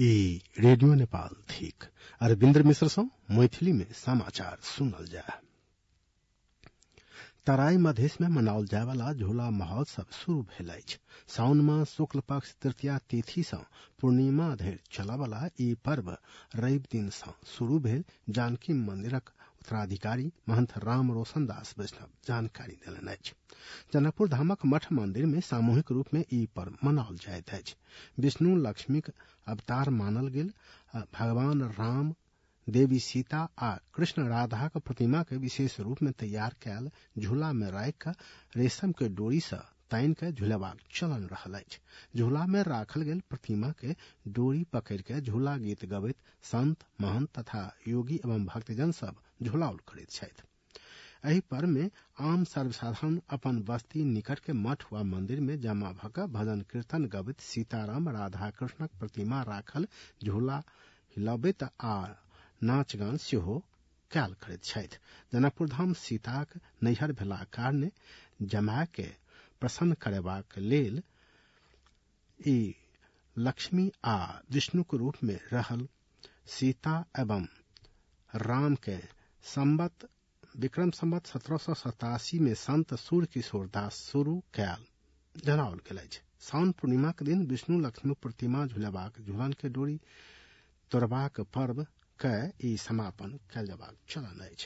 ई रेडियो नेपाल थिक अरविन्द्र मिश्र सँ मैथिली में समाचार सुनल जाय। तराई मधेश में मनाओल जाय वाला झूला महोत्सव शुरू भेल अछि। साउन मास शुक्ल पक्ष तृतीया तिथि सँ पूर्णिमा धरि चलय वाला ई पर्व रवि दिन सँ शुरू भेल जानकी मंदिरक उत्तराधिकारी महंत राम रोशन दास वैष्णव जानकारी देलनि अछि। जनकपुर धामक मठ मंदिर में सामूहिक रूप में ई पर्व मनाओल जाइत अछि। विष्णु लक्ष्मीक अवतार मानल गेल भगवान राम, देवी सीता आ कृष्ण राधाक प्रतिमा के विशेष रूप में तैयार कैल झूला में राखि क रेशम के डोरी सँ तानि के झुलेबाक चलन रहल अछि। झूला में राखल गेल प्रतिमा के डोरी पकड़ि के झूला गीत गबैत संत, महंत तथा योगी एवं भक्तजन सब झुलाओल करैत छथि। एहि पर्व में आम सर्वसाधारण अपन बस्ती निकट के मठ वा मंदिर में जमा भ क भजन कीर्तन गबैत सीताराम, राधा कृष्णक प्रतिमा राखल झूला हिलबैत आ नाच गान सेहो कैल करैत छथि। जनकपुर धाम सीताक नैहर भेलाक कारणे जमाय के प्रसन्न करेबाक लेल ई लक्ष्मी आ विष्णु के रूप में रहल सीता एवं राम के संवत विक्रम संवत 1787 में संत सूर्य किशोर दास शुरू कैल जनाओल गेल अछि। साउन पूर्णिमा के दिन विष्णु लक्ष्मी प्रतिमा झुलेबाक झूलन के डोरी तोड़बाक पर्व के ई समापन कैल जबाक चलन अछि।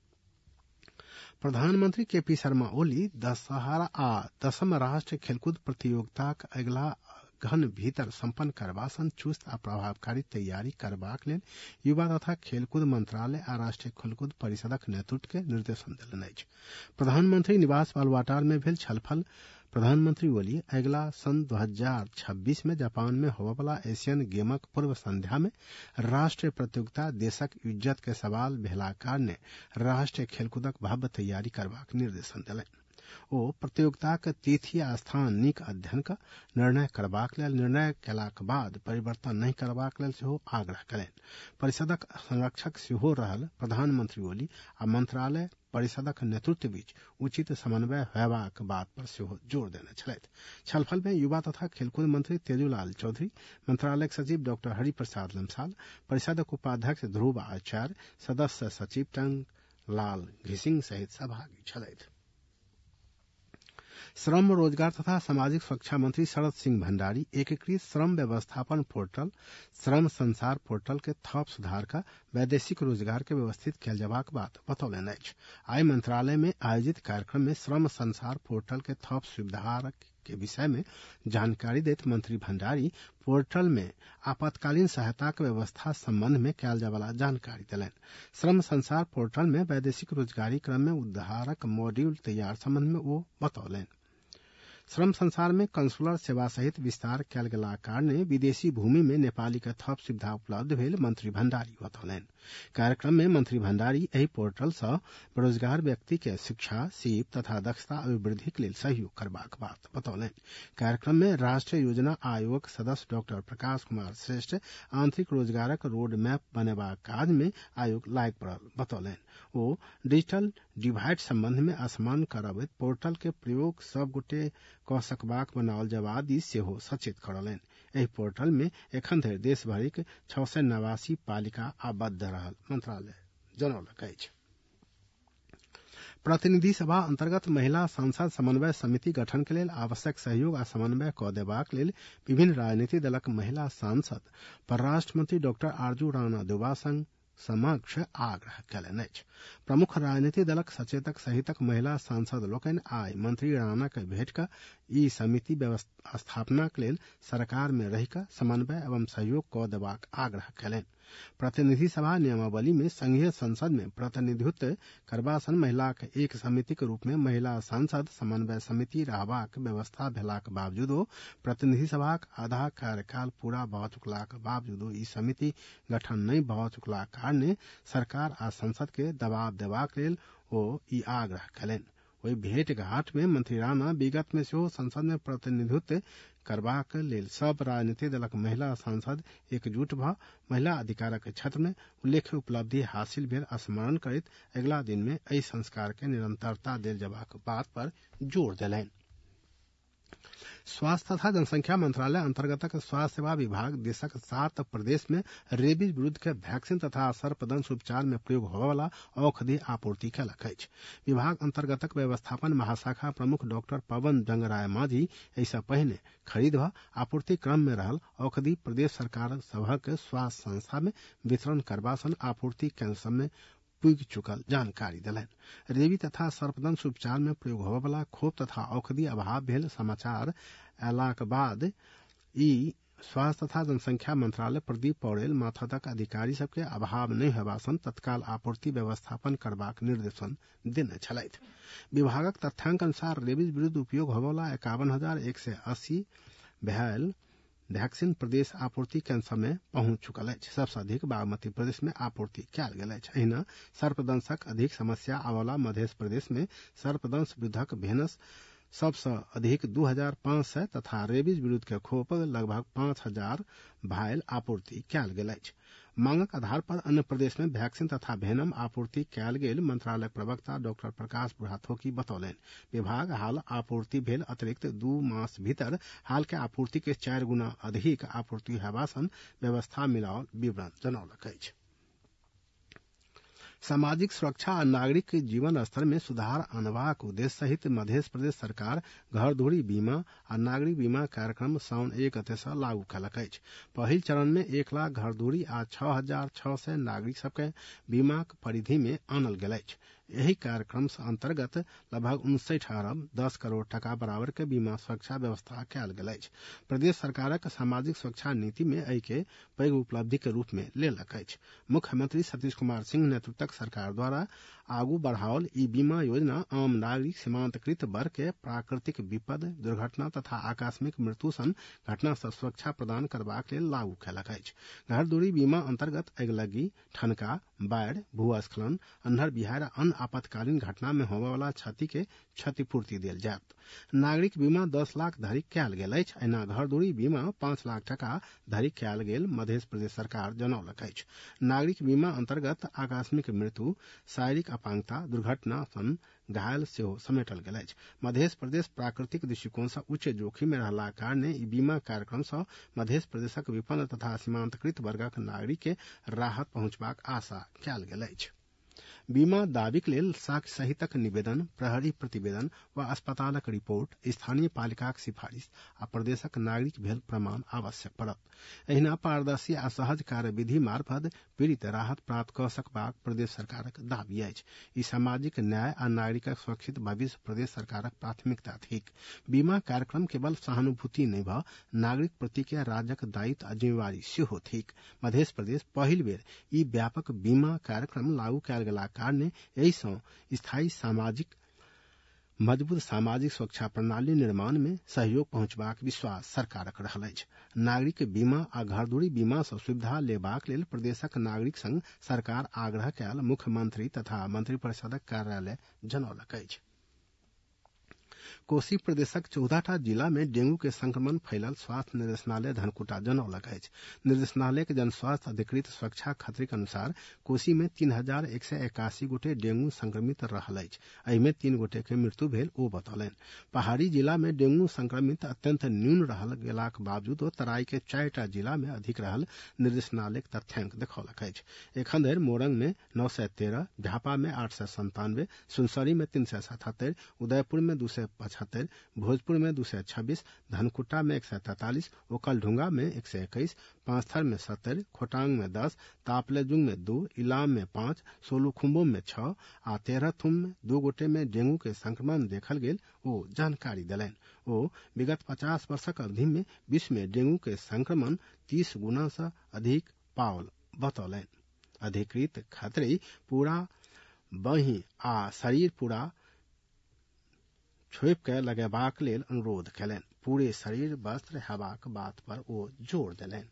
प्रधानमंत्री केपी शर्मा ओली दशहरा आ दशम राष्ट्रीय खेलकूद प्रतियोगिताक अगिला घन भीतर संपन्न करबा सन चुस्त आ प्रभावकारी तैयारी करबाक लेल युवा तथा खेलकूद मंत्रालय आ राष्ट्रीय खेलकूद परिषदक नेतृत्व के निर्देशन देलनि अछि। प्रधानमंत्री निवास बालुवाटार में भेल छलफल प्रधानमंत्री ओली अगिला सन 2026 में जापान में होबय वाला एशियन गेमक पूर्व संध्या में राष्ट्रीय प्रतियोगिता देशक इज्जत के सवाल भेलाक कारणे राष्ट्रीय खेलकूदक भव्य तैयारी करबाक निर्देशन देलनि। ओ प्रतियोगिताक तिथि आ स्थान नीक अध्ययन क निर्णय करबाक लेल निर्णय केलाक बाद परिवर्तन नहीं करबाक लेल सेहो आग्रह कयलनि। परिषदक संरक्षक सेहो रहल प्रधानमंत्री ओली आ मंत्रालय परिषदक नेतृत्व बीच उचित समन्वय होयबाक बात पर सेहो जोर देने छलथि। छलफल में युवा तथा खेलकूद मंत्री तेजूलाल चौधरी, मंत्रालय सचिव डॉक्टर हरिप्रसाद लम्साल, परिषदक उपाध्यक्ष ध्रुव आचार्य, सदस्य सचिव टंग लाल घिसिंग सहित सहभागी छलथि। श्रम, रोजगार तथा सामाजिक सुरक्षा मंत्री शरद सिंह भंडारी एकीकृत श्रम व्यवस्थापन पोर्टल श्रम संसार पोर्टल के थप सुधार का वैदेशिक रोजगार के व्यवस्थित कैल जबाक बात बतौलनि अछि। आइ मंत्रालय में आयोजित कार्यक्रम में श्रम संसार पोर्टल के थप सुधार के विषय में जानकारी देत मंत्री भंडारी पोर्टल में आपातकालीन सहायता के व्यवस्था संबंध में कैल जावला जानकारी देलनि। श्रम संसार पोर्टल में वैदेशिक रोजगारी क्रम में उद्धारक मॉड्यूल तैयार संबंध में वो बतौलनि। श्रम संसार में कंसुलर सेवा सहित विस्तार कैल गेलाक कारणे विदेशी भूमि में नेपाली के थप सुविधा उपलब्ध भेल मंत्री भंडारी बतौलनि। कार्यक्रम में मंत्री भंडारी एहि पोर्टल सँ बेरोजगार व्यक्ति के शिक्षा, सीप तथा दक्षता अभिवृद्धि के लेल सहयोग करबाक बात बतौलनि। कार्यक्रम में राष्ट्रीय योजना आयोग सदस्य डॉक्टर प्रकाश कुमार श्रेष्ठ आंतरिक रोजगारक रोड मैप बनेबाक काज में आयोग लायक पड़ल बतौलनि। ओ डिजिटल डिवाइड संबंध में असमान करबैत पोर्टल के प्रयोग सब गोटे क सकबाक बनाओल जबा दिस सेहो सचेत करलनि। एहि पोर्टल में एखन धरि देश भरिक 689 पालिका आबद्ध रहल मंत्रालय जनौलक अछि। प्रतिनिधि सभा अंतर्गत महिला सांसद समन्वय समिति गठन के लेल आवश्यक सहयोग आ समन्वय क देबाक लेल विभिन्न राजनीतिक दलक महिला सांसद परराष्ट्र मंत्री डॉक्टर आरजू राणा दुबा संग समक्ष आग्रह कयलनि अछि। प्रमुख राजनीतिक दलक सचेतक सहितक महिला सांसद लोकनि आइ मंत्री राणा के भेट क ई समिति स्थापना के लेल सरकार में रहि क समन्वय एवं सहयोग क देबाक आग्रह कयलनि। प्रतिनिधि सभा नियमावली में संघीय संसद में प्रतिनिधित्व करबा सन महिलाक एक समिति के रूप में महिला सांसद समन्वय समिति रहबाक व्यवस्था भेलाक बावजूदो प्रतिनिधि सभाक आधा कार्यकाल पूरा भ चुकलाक बावजूदो ई समिति गठन नहीं भ चुकलाक कारणे सरकार आ संसद के दबाव देबाक लेल ओ ई आग्रह कयलनि। ओहि भेंट घाट में मंत्री राणा विगत में सेहो संसद में प्रतिनिधित्व करबाक लेल सब राजनीतिक दलक महिला सांसद एकजुट भ महिला अधिकारक क्षेत्र में उल्लेख्य उपलब्धि हासिल भेल स्मरण करैत अगिला दिन में एहि संस्कार के निरंतरता देल जबाक बात पर जोर देलनि। स्वास्थ्य तथा जनसंख्या मंत्रालय अंतर्गत स्वास्थ्य सेवा विभाग देशक 7 प्रदेश में रेबीज विरुद्ध के वैक्सीन तथा सर्पदंश उपचार में प्रयोग होबय वाला औषधि आपूर्ति कयलक अछि। विभाग अंतर्गत व्यवस्थापन महाशाखा प्रमुख डॉक्टर पवन जंगराय माझी ऐसा पहले खरीद व आपूर्ति क्रम में रहल औषधि प्रदेश सरकार सभक स्वास्थ्य संस्था में वितरण करबा सन आपूर्ति केंद्र सब में पुग चुकल जानकारी दिलनि। रेबी तथा सर्पदंश उपचार में प्रयोग होबय वाला खोप तथा औषधि अभाव भेल समाचार अयलाक बाद ई स्वास्थ्य तथा जनसंख्या मंत्रालय प्रदीप पौड़ेल माथादक अधिकारी सबके अभाव नहीं हेबा सन तत्काल आपूर्ति व्यवस्थापन करबाक निर्देशन देने छलैथ। विभागक तथ्यांक अनुसार रेबीज विरुद्ध उपयोग होबय वाला 51,180 भेल वैक्सीन प्रदेश आपूर्ति केंद्र सब में पहुंच चुकल अछि। सबसे अधिक बागमती प्रदेश में आपूर्ति कयल गेल अछि। एहिना सर्पदंशक अधिक समस्या आबला मध्य प्रदेश में सर्पदंश विरुद्धक भेनस सबसे अधिक 2,500 तथा रेबीज विरुद्ध के खोप लगभग 5,000 भायल आपूर्ति कयल गेल अछि। मांगक आधार पर अन्य प्रदेश में वैक्सीन तथा भेनम आपूर्ति कयल गेल मंत्रालय प्रवक्ता डॉक्टर प्रकाश बुढ़ाथोकी बतौलनि। विभाग हाल आपूर्ति भेल अतिरिक्त 2 मास भीतर हाल के आपूर्ति के 4 गुना अधिक आपूर्ति हेबा सन व्यवस्था मिलाओल विवरण जनौलक अछि। सामाजिक सुरक्षा आ नागरिक जीवन स्तर में सुधार आनबाक उद्देश्य सहित मध्य प्रदेश सरकार घर धूरी बीमा आ नागरिक बीमा कार्यक्रम साउन 1 गते से लागू कयलक अछि। पहिल चरण में 1 लाख घर धूरी आ 6,600 नागरिक सबके बीमाक परिधि में आनल गेल अछि। एहि कार्यक्रम अंतर्गत लगभग 59 अरब 10 करोड़ टका बराबर के बीमा सुरक्षा व्यवस्था कयल गेल अछि। प्रदेश सरकारक सामाजिक सुरक्षा नीति में एहि के पैघ उपलब्धि के रूप में लेलक अछि। मुख्यमंत्री सतीश कुमार सिंह नेतृत्वक सरकार द्वारा आगू बढ़ाओल ई बीमा योजना आम नागरिक सीमांतकृत वर्ग के प्राकृतिक विपद दुर्घटना तथा आकस्मिक मृत्यु सन घटना से सुरक्षा प्रदान करबाक लेल लागू कयलक अछि। घर दूरी बीमा अंतर्गत अगिलगी ठनका बाढ़ भूस्खलन अन्हर बिहार आ अन्य आपातकालीन घटना में होबय वाला क्षति के क्षतिपूर्ति देल जायत। नागरिक बीमा 10 लाख धरि कयल गेल अछि। एना घर दूरी बीमा 5 लाख टका धरि कयल गेल मध्य प्रदेश सरकार जनौलक अछि। नागरिक बीमा अंतर्गत आकस्मिक मृत्यु शारीरिक अपांगता दुर्घटना सन घायल सेहो समेटल गेल अछि। मध्य प्रदेश प्राकृतिक दृष्टिकोण से उच्च जोखिम में रहला कारणे ई बीमा कार्यक्रम से मध्य प्रदेशक विपन्न तथा सीमांतकृत वर्गक नागरिक के राहत पहुंचबाक आशा कयल गेल अछि। बीमा दावीक लेल साक्ष्य सहितक निवेदन प्रहरी प्रतिवेदन व अस्पतालक रिपोर्ट स्थानीय पालिकाक सिफारिश आ प्रदेशक नागरिक भेल प्रमाण आवश्यक पड़त। एहिना पारदर्शी आ सहज कार्यविधि मार्फत पीड़ित राहत प्राप्त क सकबाक प्रदेश सरकारक दावी अछि। ई सामाजिक न्याय आ नागरिकक सुरक्षित भविष्य प्रदेश सरकारक प्राथमिकता थिक। बीमा कार्यक्रम केवल सहानुभूति नहि भ नागरिक प्रति के राज्यक दायित्व आ जिम्मेवारी सेहो थिक। मध्य प्रदेश पहिल बेर ई व्यापक बीमा कार्यक्रम लागू कयल गेला कारणे एहि सँ स्थायी मजबूत सामाजिक सुरक्षा प्रणाली निर्माण में सहयोग पहुंचबाक विश्वास सरकारक रहल अछि। नागरिक बीमा आ घर दूरी बीमा सँ सुविधा लेबाक लेल प्रदेशक नागरिक संग सरकार आग्रह कयल मुख्यमंत्री तथा मंत्रिपरिषदक कार्यालय जनौलक अछि। कोसी प्रदेशक 14टा जिला में डेंगू के संक्रमण फैलल स्वास्थ्य निर्देशनालय धनकुटा जनौलक अछि। निर्देशनालय के जनस्वास्थ्य अधिकृत सुरक्षा खत्री के अनुसार कोसी में 3,181 गोटे डेंगू संक्रमित रहल अछि। एहि में 3 गोटे के मृत्यु भेल ओ बतौलनि। पहाड़ी जिला में डेंगू संक्रमित अत्यंत न्यून रहल गेलाक बावजूद तराई के 4टा जिला में अधिक रहल निर्देशनालय तथ्यांक देखौलक अछि। एखन धरि मोरंग में 913, झापा में 897, सुनसरी में 377, उदयपुर में 275, भोजपुर में 226, धनकुटा में 143, ओकलढुंगा में 121, पांचथर में 70, खोटांग में 10, तापलेजुंग में 2, इलाम में 5, सोलुखुम्बो में 6 आ तेरहथुम में 2 गोटे में डेंगू के संक्रमण देखल गेल ओ जानकारी देलनि। ओ विगत 50 वर्षक अवधि में विश्व में डेंगू के संक्रमण 30 गुना से अधिक पाओल बतौलनि। अधिकृत खतरी पूरा बाँहि आ शरीर पूरा छोपि के लगेबाक लेल अनुरोध कयलनि। पूरे शरीर वस्त्र हेबाक बात पर ओ जोर देलनि।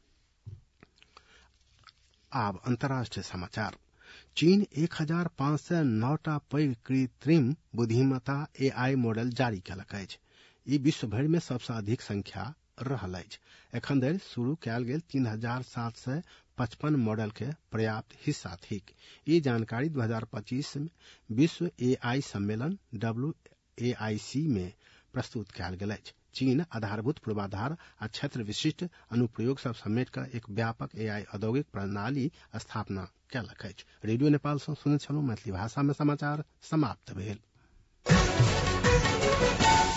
आब अंतर्राष्ट्रीय समाचार। चीन 1,509टा पैघ कृत्रिम बुद्धिमत्ता AI मॉडल जारी कयलक अछि। ई विश्व भरि में सबसे अधिक संख्या रहल अछि। एखन धरि शुरू कयल गेल 3,755 मॉडल के पर्याप्त हिस्सा थिक। ई जानकारी 2025 विश्व AI सम्मेलन WAIC में प्रस्तुत कयल गेल अछि। चीन आधारभूत पूर्वाधार आ क्षेत्र विशिष्ट अनुप्रयोग सब समेट कऽ एक व्यापक एआई औद्योगिक प्रणाली स्थापना कयलक अछि। रेडियो नेपाल सँ सुनैत छलहुँ मैथिली भाषा में समाचार समाप्त भेल।